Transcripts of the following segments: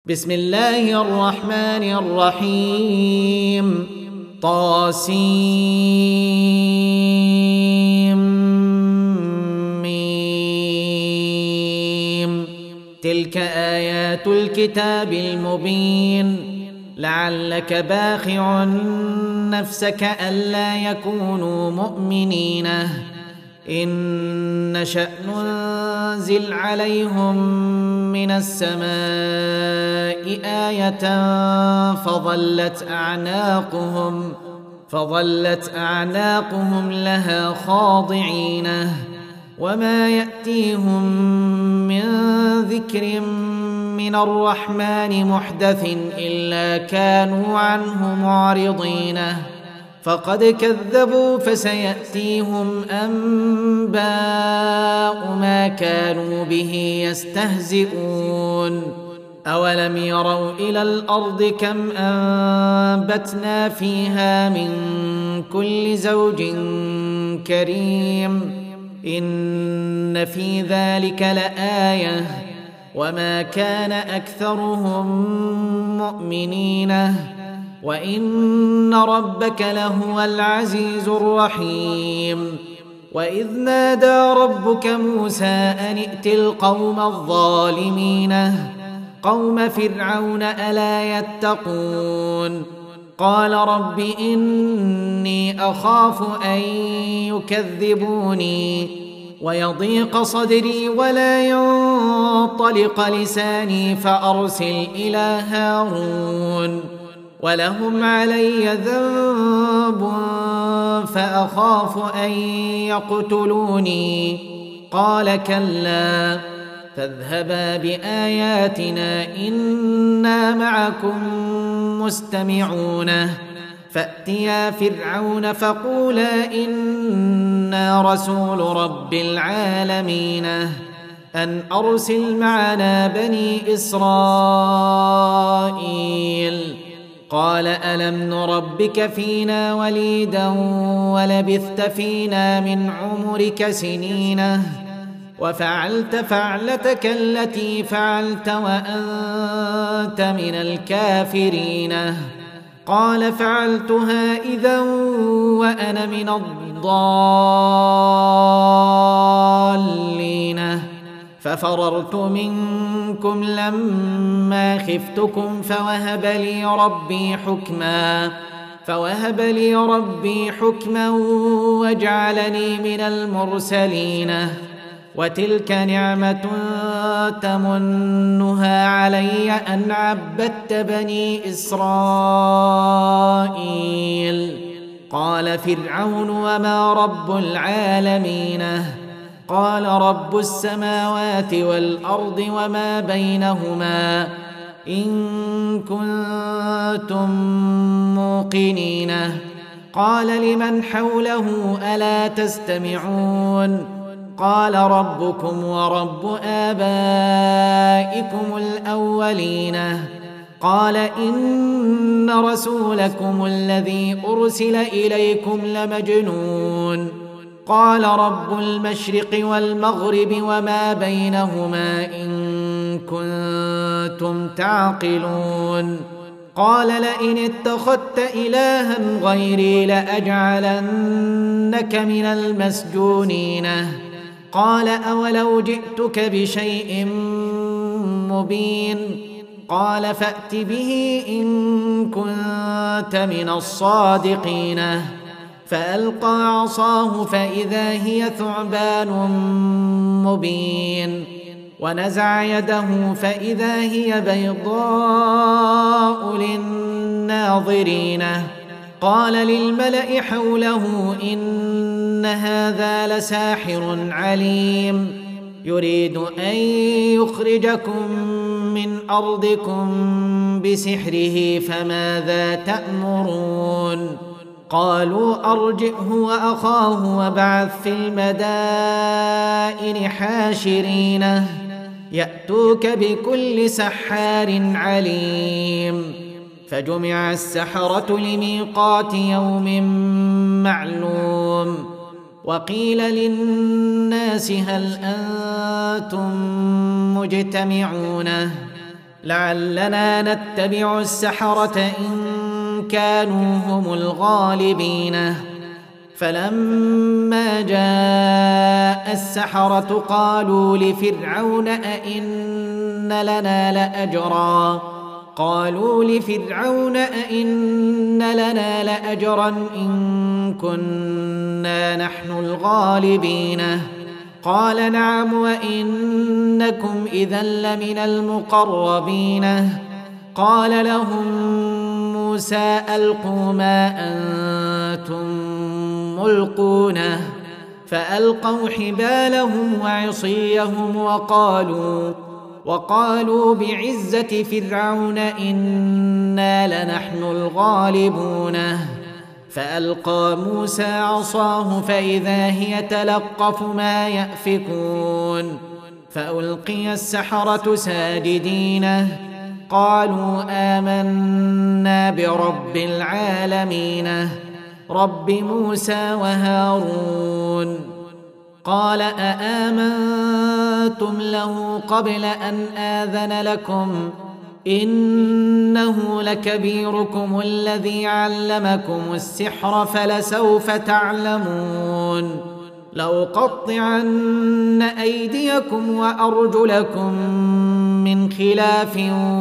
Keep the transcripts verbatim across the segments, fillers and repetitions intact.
بسم الله الرحمن الرحيم طاسيم ميم. تلك آيات الكتاب المبين. لعلك باخع نفسك ألا يكونوا مؤمنين إن نشأ ننزل عليهم من السماء آية فظلت أعناقهم فظلت أعناقهم لها خاضعين وما يأتيهم من ذكر من الرحمن محدث إلا كانوا عنه معرضين. فقد كذبوا فسيأتيهم أنباء ما كانوا به يستهزئون. أولم يروا إلى الأرض كم أنبتنا فيها من كل زوج كريم إن في ذلك لآية وما كان أكثرهم مؤمنين وإن ربك لهو العزيز الرحيم. وإذ نادى ربك موسى أن ائت القوم الظالمين قوم فرعون ألا يتقون قال رب إني أخاف أن يكذبوني ويضيق صدري ولا ينطلق لساني فأرسل إلى هارون ولهم علي ذنب فأخاف أن يقتلوني قال كلا فاذهبا بآياتنا إنا معكم مستمعون. فأتيا فرعون فقولا إنا رسول رب العالمين أن أرسل معنا بني إسرائيل قال ألم نربك فينا وليدا ولبثت فينا من عمرك سنين وفعلت فعلتك التي فعلت وأنت من الكافرين قال فعلتها إذا وأنا من الضالين ففررت منكم لما خفتكم فوهب لي ربي حكما فوهب لي ربي حكما وجعلني من المرسلين. وتلك نعمة تمنها علي أن عبدت بني إسرائيل. قال فرعون وما رب العالمين قال رب السماوات والأرض وما بينهما إن كنتم موقنين. قال لمن حوله ألا تستمعون قال ربكم ورب آبائكم الأولين. قال إن رسولكم الذي أرسل إليكم لمجنون. قال رب المشرق والمغرب وما بينهما إن كنتم تعقلون. قال لئن اتخذت إلها غيري لأجعلنك من المسجونين. قال أولو جئتك بشيء مبين قال فأت به إن كنت من الصادقين. فألقى عصاه فإذا هي ثعبان مبين ونزع يده فإذا هي بيضاء للناظرين. قال للملأ حوله إن هذا لساحر عليم يريد أن يخرجكم من أرضكم بسحره فماذا تأمرون. قالوا أرجئه وأخاه وابعث في المدائن حاشرين يأتوك بكل سحار عليم. فجمع السحرة لميقات يوم معلوم وقيل للناس هل أنتم مجتمعون لعلنا نتبع السحرة إن كانوا هم الغالبين. فلما جاء السحرة قالوا لفرعون أئن لنا لأجرا قالوا لفرعون أئن لنا لأجرا إن كنا نحن الغالبين. قال نعم وإنكم إذا لمن المقربين. قال لهم موسى ألقوا ما أنتم ملقونه فألقوا حبالهم وعصيهم وقالوا وقالوا بعزة فرعون إنا لنحن الغالبون. فألقى موسى عصاه فإذا هي تلقف ما يأفكون. فألقي السحرة ساجدين قالوا آمنا برب العالمين رب موسى وهارون. قال أآمنتم له قبل أن آذن لكم إنه لكبيركم الذي علمكم السحر فلسوف تعلمون لأقطعن أيديكم وأرجلكم من خلاف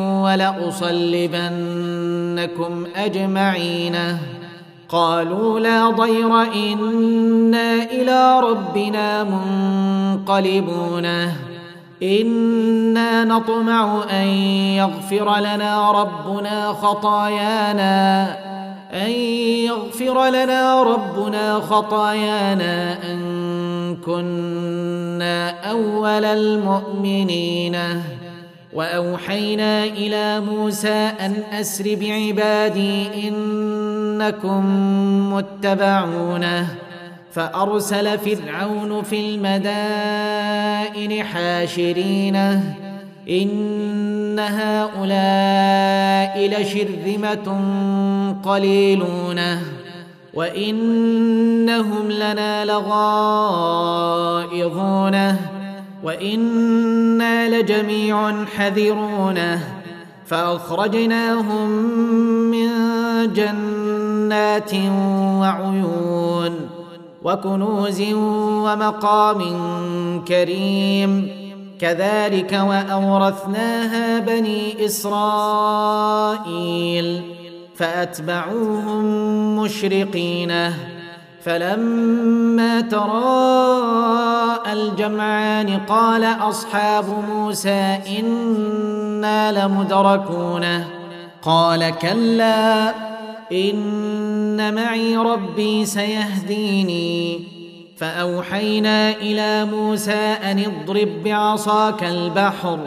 ولأصلبنكم أجمعين. قالوا لا ضير إنا إلى ربنا منقلبون إنا نطمع أن يغفر لنا ربنا خطايانا أن يغفر لنا ربنا خطايانا أن كنا أول المؤمنين. وأوحينا إلى موسى أن أسر بعبادي إنكم متبعونه. فأرسل فرعون في المدائن حاشرين إن هؤلاء لشرذمة قليلون وإنهم لنا لغائظون وإنا لجميع حذرون. فأخرجناهم من جنات وعيون وكنوز ومقام كريم كذلك وأورثناها بني إسرائيل فأتبعوهم مشرقين. فلما تراءى الجمعان قال أصحاب موسى إنا لمدركون قال كلا إن معي ربي سيهديني. فأوحينا إلى موسى أن اضرب بعصاك البحر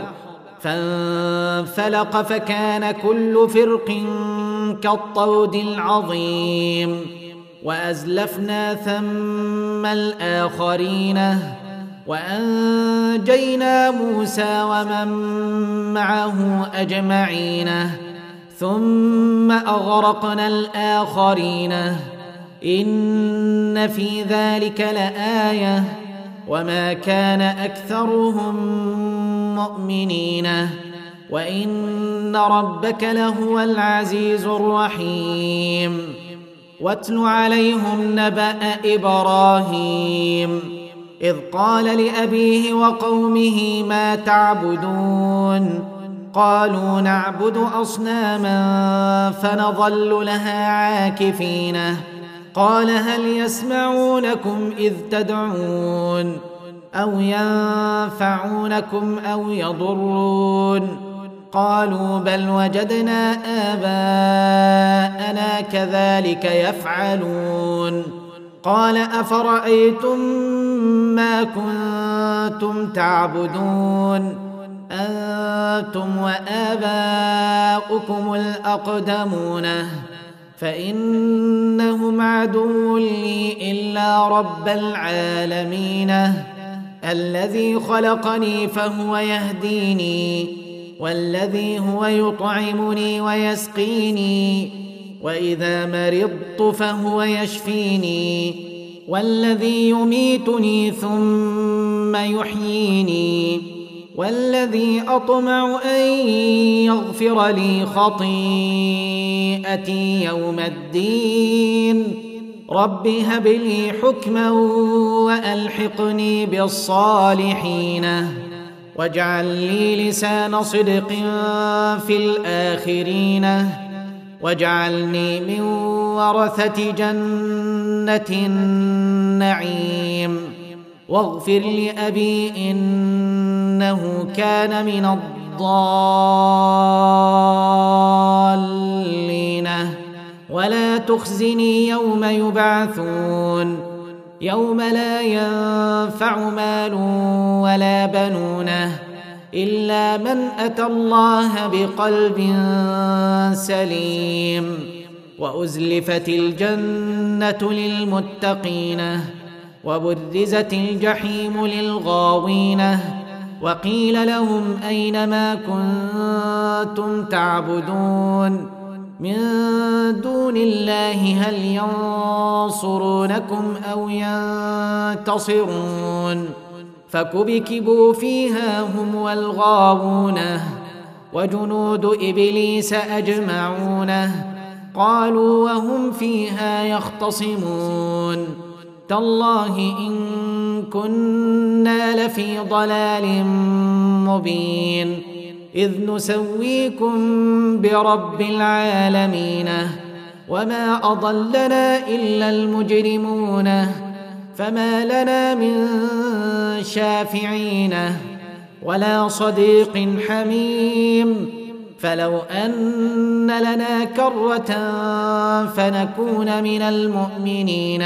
فانفلق فكان كل فرق كالطود العظيم. وأزلفنا ثم الآخرين وأنجينا موسى ومن معه أجمعين ثم أغرقنا الآخرين إن في ذلك لآية وما كان أكثرهم مؤمنين وإن ربك لهو العزيز الرحيم. واتل عليهم نبأ إبراهيم إذ قال لأبيه وقومه ما تعبدون قالوا نعبد أصناما فنظل لها عاكفين. قال هل يسمعونكم إذ تدعون أو ينفعونكم أو يضرون قالوا بل وجدنا آباءنا كذلك يفعلون. قال أفرأيتم ما كنتم تعبدون أنتم وآباؤكم الأقدمون فإنهم عدو لي إلا رب العالمين الذي خلقني فهو يهديني والذي هو يطعمني ويسقيني وإذا مرضت فهو يشفيني والذي يميتني ثم يحييني والذي أطمع أن يغفر لي خطيئتي يوم الدين رب هب لي حكما وألحقني بالصالحين واجعل لي لسان صدق في الآخرين واجعلني من ورثة جنة النعيم واغفر لأبي إنه كان من الضالين ولا تخزني يوم يبعثون يوم لا ينفع مال ولا بنون إلا من أتى الله بقلب سليم وأزلفت الجنة للمتقين وبرزت الجحيم للغاوين وقيل لهم أين ما كنتم تعبدون من دون الله هل ينصرونكم أو ينتصرون فكبكبوا فيها هم والغاوون وجنود إبليس أجمعون قالوا وهم فيها يختصمون تالله إن كنا لفي ضلال مبين إذ نسويكم برب العالمين وما أضلنا إلا المجرمون فما لنا من شافعين ولا صديق حميم فلو أن لنا كرة فنكون من المؤمنين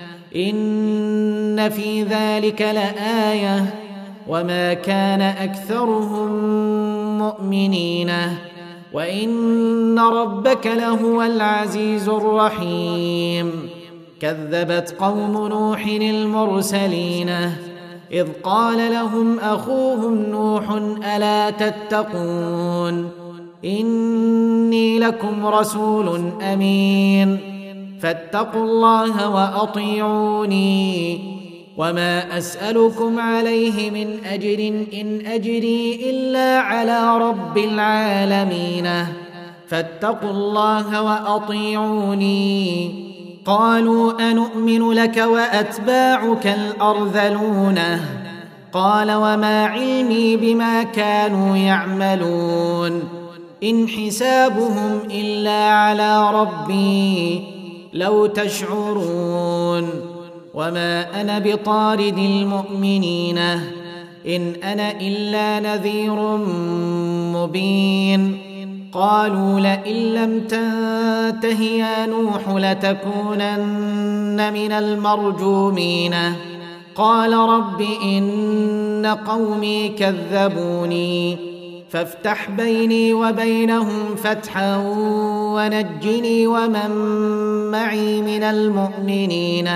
إن في ذلك لآية وما كان أكثرهم مؤمنين وإن ربك لهو العزيز الرحيم كذبت قوم نوح المرسلين إذ قال لهم أخوهم نوح ألا تتقون إني لكم رسول أمين فاتقوا الله وأطيعوني وما أسألكم عليه من أجر إن أجري إلا على رب العالمين فاتقوا الله وأطيعوني قالوا أنؤمن لك وأتباعك الأرذلون قال وما علمي بما كانوا يعملون إن حسابهم إلا على ربي لو تشعرون وما أنا بطارد المؤمنين إن أنا إلا نذير مبين قالوا لئن لم تنته يا نوح لتكونن من المرجومين قال رب إن قومي كذبوني فافتح بيني وبينهم فتحا ونجني ومن معي من المؤمنين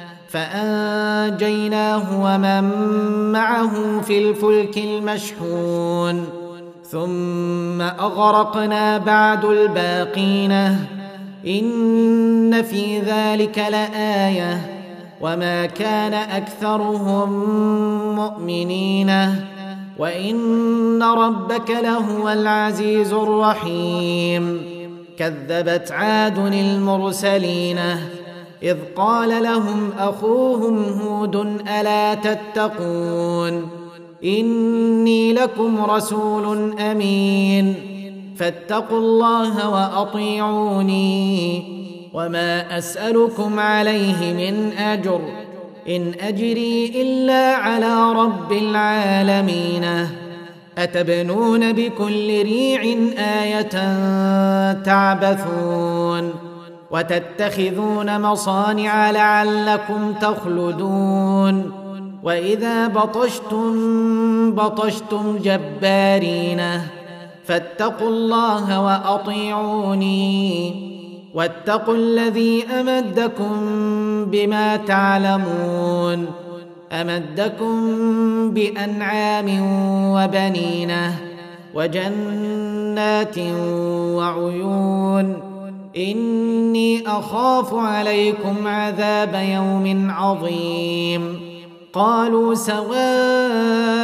فأنجيناه ومن معه في الفلك المشحون ثم أغرقنا بعد الباقين إن في ذلك لآية وما كان أكثرهم مؤمنين وإن ربك لهو العزيز الرحيم كذبت عاد المرسلين إذ قال لهم أخوهم هود ألا تتقون إني لكم رسول أمين فاتقوا الله وأطيعوني وما أسألكم عليه من أجر إن أجري إلا على رب العالمين أتبنون بكل ريع آية تعبثون وتتخذون مصانع لعلكم تخلدون وإذا بطشتم بطشتم جبارين فاتقوا الله وأطيعوني واتقوا الذي أمدكم بما تعلمون أمدكم بأنعام وبنين وجنات وعيون إني أخاف عليكم عذاب يوم عظيم قالوا سواء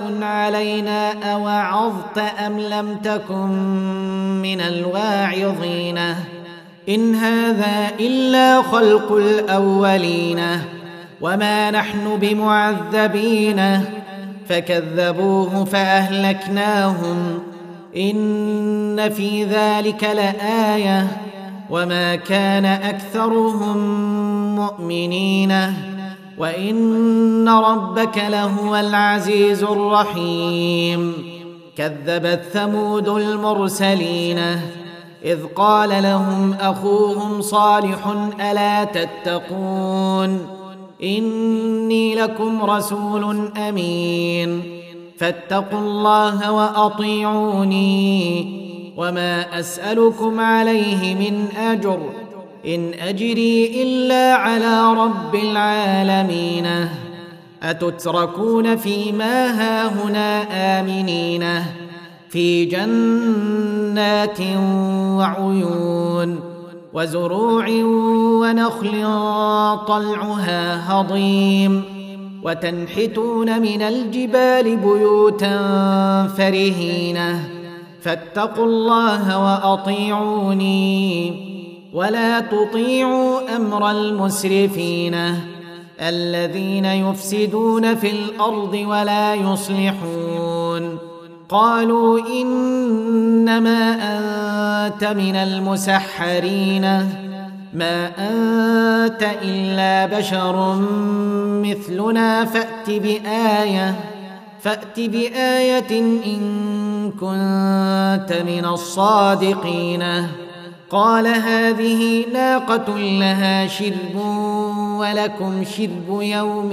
علينا أوعظت أم لم تكن من الواعظين إن هذا إلا خلق الأولين وما نحن بمعذبين فكذبوه فأهلكناهم إن في ذلك لآية وما كان أكثرهم مؤمنين وإن ربك لهو العزيز الرحيم كذبت ثمود المرسلين إذ قال لهم أخوهم صالح ألا تتقون إني لكم رسول أمين فاتقوا الله وأطيعوني وما أسألكم عليه من أجر إن أجري إلا على رب العالمين أتتركون فيما هاهنا آمنين في جنات وعيون وزروع ونخل طلعها هضيم وتنحتون من الجبال بيوتا فرهين فاتقوا الله وأطيعوني ولا تطيعوا أمر المسرفين الذين يفسدون في الأرض ولا يصلحون قالوا إنما أنت من المسحرين ما أنت إلا بشر مثلنا فأت بآية فأت بآية إن كنت من الصادقين قال هذه ناقة لها شرب ولكم شرب يوم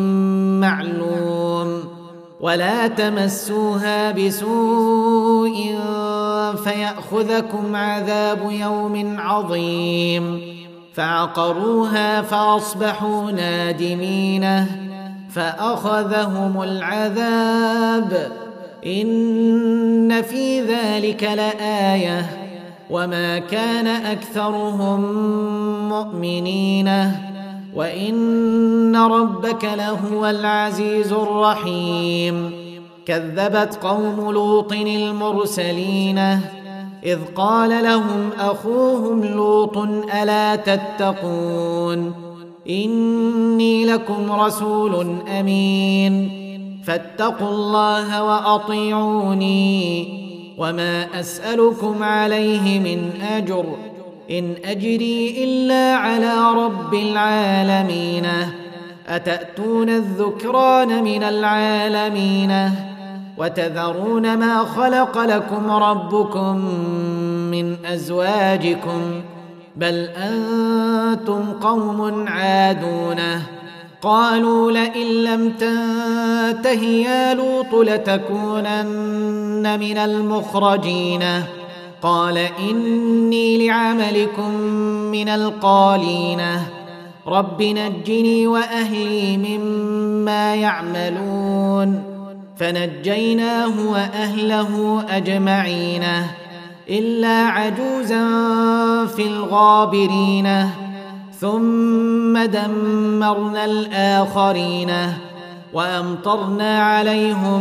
معلوم ولا تمسوها بسوء فيأخذكم عذاب يوم عظيم فعقروها فأصبحوا نادمين فأخذهم العذاب إن في ذلك لآية وما كان أكثرهم مؤمنين وإن ربك لهو العزيز الرحيم كذبت قوم لوط المرسلين إذ قال لهم أخوهم لوط ألا تتقون إني لكم رسول أمين فاتقوا الله وأطيعوني وما أسألكم عليه من أجر إن أجري إلا على رب العالمين أتأتون الذكران من العالمين وتذرون ما خلق لكم ربكم من أزواجكم بل أنتم قوم عادون قالوا لئن لم تنته يا لوط لتكونن من المخرجين قال إني لعملكم من القالين رب نجني وأهلي مما يعملون فنجيناه وأهله أجمعين إلا عجوزا في الغابرين ثم دمرنا الآخرين وأمطرنا عليهم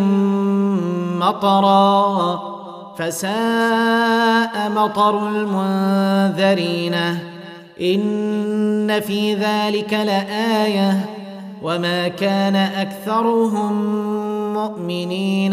مطرا فساء مطر المنذرين إن في ذلك لآية وما كان أكثرهم مؤمنين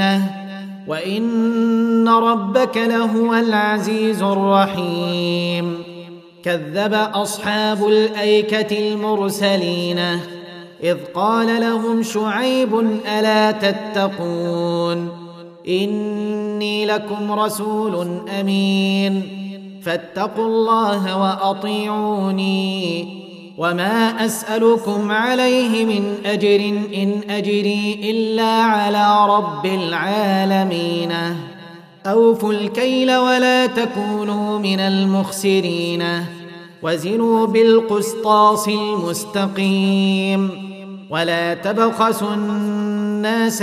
وإن ربك لهو العزيز الرحيم كذب أصحاب الأيكة المرسلين إذ قال لهم شعيب ألا تتقون إني لكم رسول أمين فاتقوا الله وأطيعوني وما أسألكم عليه من أجر إن أجري إلا على رب العالمين أوفوا الكيل ولا تكونوا من المخسرين وزنوا بالقسطاس المستقيم ولا تبخسوا الناس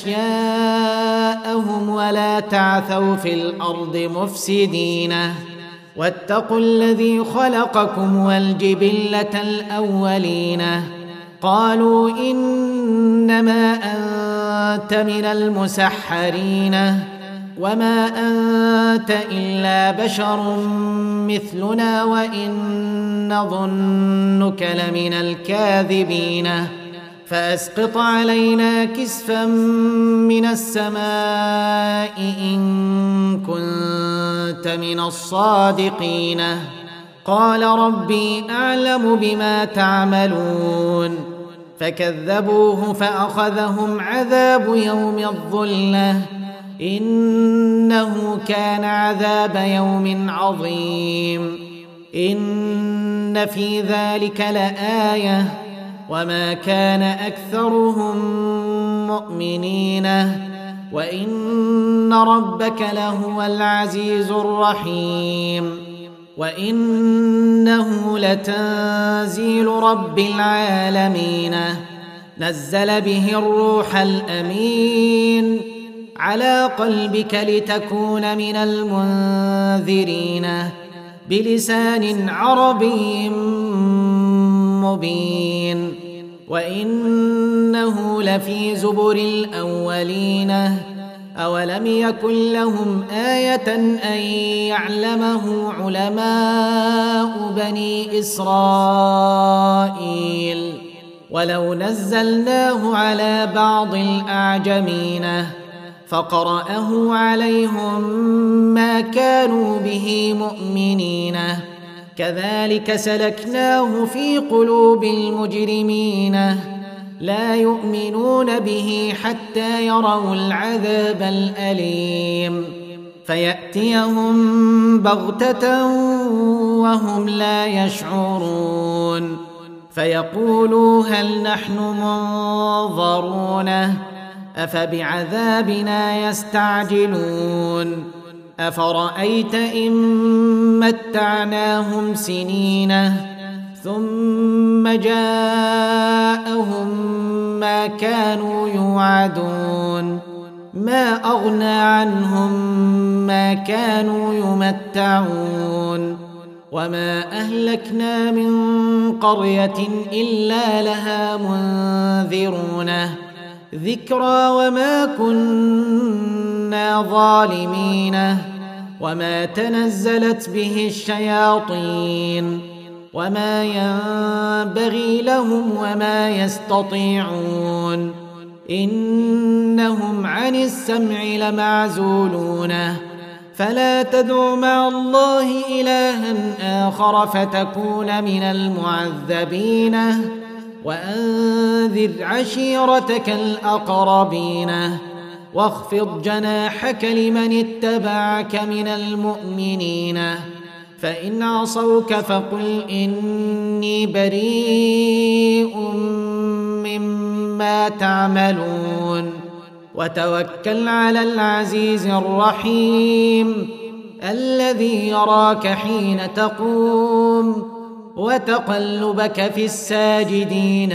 أشياءهم ولا تعثوا في الأرض مفسدين واتقوا الذي خلقكم والجبلة الأولين قالوا إنما أنت من المسحرين وما أنت إلا بشر مثلنا وإن نظنك لمن الكاذبين فأسقط علينا كسفا من السماء إن كنت من الصادقين قال ربي أعلم بما تعملون فكذبوه فأخذهم عذاب يوم الظلة إنه كان عذاب يوم عظيم إن في ذلك لآية وما كان أكثرهم مؤمنين وإن ربك لهو العزيز الرحيم وإنه لتنزيل رب العالمين نزل به الروح الأمين على قلبك لتكون من المنذرين بلسان عربي مبين وإنه لفي زبر الأولين أولم يكن لهم آية أن يعلمه علماء بني إسرائيل ولو نزلناه على بعض الأعجمين فقرأه عليهم ما كانوا به مؤمنين كذلك سلكناه في قلوب المجرمين لا يؤمنون به حتى يروا العذاب الأليم فيأتيهم بغتة وهم لا يشعرون فيقولوا هل نحن منظرون أفبعذابنا يستعجلون أفرأيت إن متعناهم سنين ثم جاءهم ما كانوا يوعدون ما أغنى عنهم ما كانوا يمتعون وما أهلكنا من قرية إلا لها منذرون ذكرى وما كنا ظالمين وما تنزلت به الشياطين وما ينبغي لهم وما يستطيعون إنهم عن السمع لمعزولون فلا تدع مع الله إلها آخر فتكون من المعذبين وأنذر عشيرتك الأقربين واخفض جناحك لمن اتبعك من المؤمنين فإن عصوك فقل إني بريء مما تعملون وتوكل على العزيز الرحيم الذي يراك حين تقوم وتقلبك في الساجدين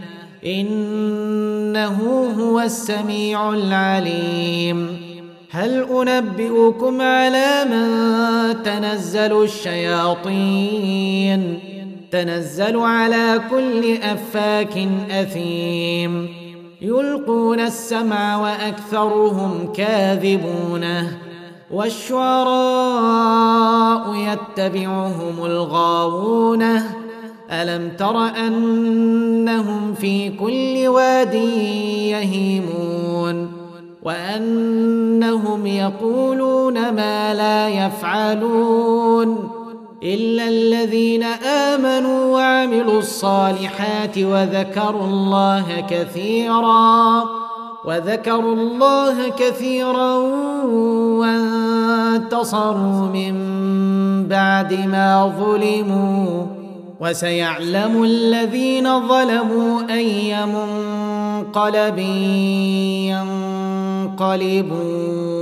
إنه هو السميع العليم هل أنبئكم على من تنزل الشياطين تنزل على كل أفاك أثيم يلقون السمع وأكثرهم كاذبون والشعراء يتبعهم الغاوون ألم تر أنهم في كل واد يهيمون وأنهم يقولون ما لا يفعلون إلا الذين آمنوا وعملوا الصالحات وذكروا الله كثيرا وذكروا الله كثيرا وانتصروا من بعد ما ظلموا وسيعلم الذين ظلموا أي منقلب ينقلبون